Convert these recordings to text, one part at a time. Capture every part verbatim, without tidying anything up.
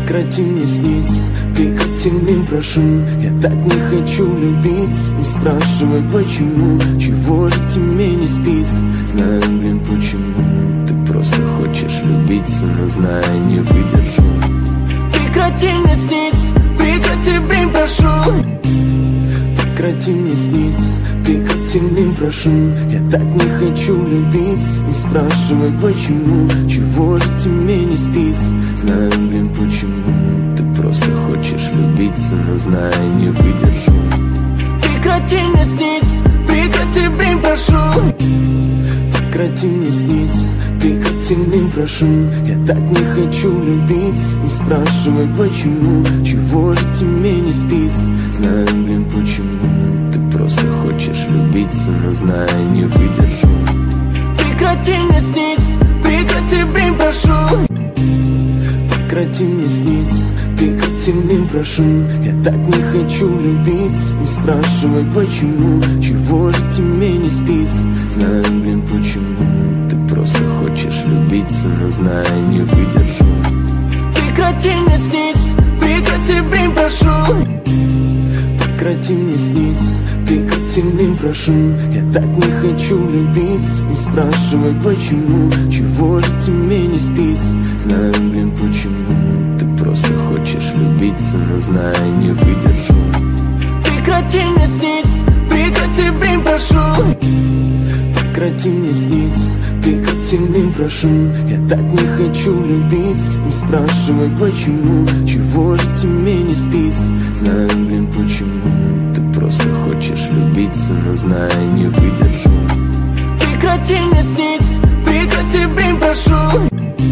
Прекрати мне сниться, прекрати, блин, прошу. Я так не хочу любить. Не спрашивай почему, чего же тебе не спится. Знаю, блин, почему. Ты просто хочешь любиться, но знаю, не выдержу. Прекрати мне сниться, прекрати, блин, прошу. Прекрати мне сниться, прекрати, блин, прошу. Я так не хочу любить. Не спрашивай почему, чего же тебе не спится. Знаю, блин, почему. Ты просто хочешь любиться, но знаю, не выдержу. Прекрати мне сниться, прекрати, блин, прошу. Прекрати мне сниться, прекрати, блин, прошу. Я так не хочу любить. Не спрашивай почему, чего же тебе не спится. Знаю, блин, почему. Ты просто хочешь любиться, но знаю, не выдержу. Прекрати мне сниться, прекрати, блин, прошу. Прекрати мне сниться, прекрати, блин, прошу. Я так не хочу любить. Не спрашивай почему, чего же тебе не спится. Знаю, блин, почему. Ты просто хочешь любиться, но знаю, не выдержу. Прекрати мне сниться, прекрати, блин, прошу. Прекрати мне сниться, прекрати, блин, прошу. Я так не хочу любить. Не спрашивай почему, чего же тебе не спится. Знаю, блин, почему. Ты просто хочешь любиться, но знаю, не выдержу. Прекрати мне сниться, прекрати, блин, прошу. Прекрати мне сниться, прекрати, блин, прошу. Я так не хочу любить. Не спрашивай почему, чего же тебе не спится. Знаю, блин, почему. Ты просто хочешь любиться, но знаю, не выдержу. Прекрати мне сниться, прекрати, блин, прошу.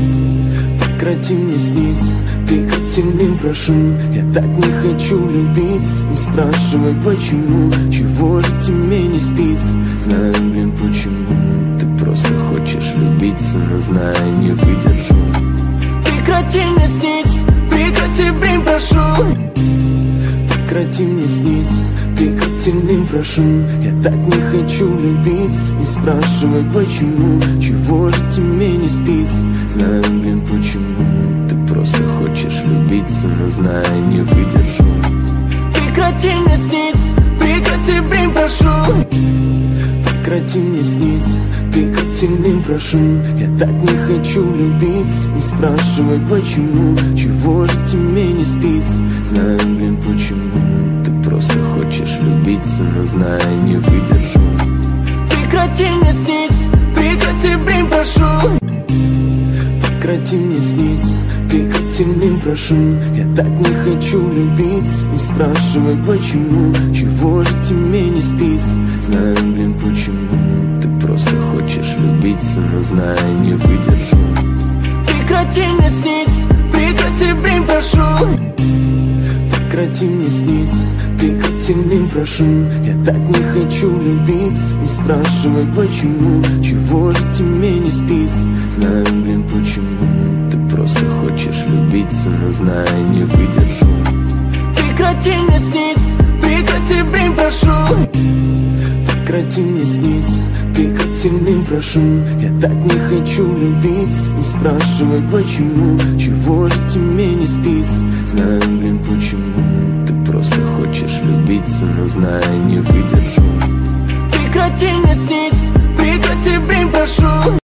Прекрати мне сниться, прекрати, блин, прошу. Я так не хочу любить. Не спрашивай почему, чего же тебе не спится. Знаю, блин, почему. Ты просто хочешь любиться, но знаю, не выдержу. Прекрати мне сниться, прекрати, блин, прошу. Прекрати мне сниться, прекрати, блин, прошу. Я так не хочу любить. Не спрашивай почему, чего же тебе не спится. Знаю, блин, почему. Ты просто хочешь любиться, но знаю, не выдержу. Прекрати мне сниться, прекрати, блин, прошу. Прекрати мне сниться, прекрати, блин, прошу. Я так не хочу любить. Не спрашивай почему, чего же тебе не спится. Знаю, блин, почему. Ты просто хочешь любиться, но знаю, не выдержу. Прекрати мне сниться, прекрати, блин, прошу. Прекрати мне сниться, прекрати, блин, прошу. Я так не хочу любить. Не спрашивай почему, чего же тебе не спится. Знаю, блин, почему. Ты просто хочешь любиться, но знаю, не выдержу. Прекрати мне сниться, прекрати, блин, прошу. Прекрати мне сниться, прекрати, блин, прошу. Я так не хочу любить. Не спрашивай почему, чего же тебе не спится. Знаю, блин, почему. Ты просто хочешь любиться, но знаю, не выдержу. Прекрати мне сниться, прекрати, блин, прошу. Прекрати мне сниться, прекрати, блин, прошу. Я так не хочу любить. Не спрашивай почему, чего же тебе не спится. Знаю, блин, почему. Ты просто хочешь любиться, но знаю, не выдержу. Прекрати мне сниться, прекрати, блин, прошу.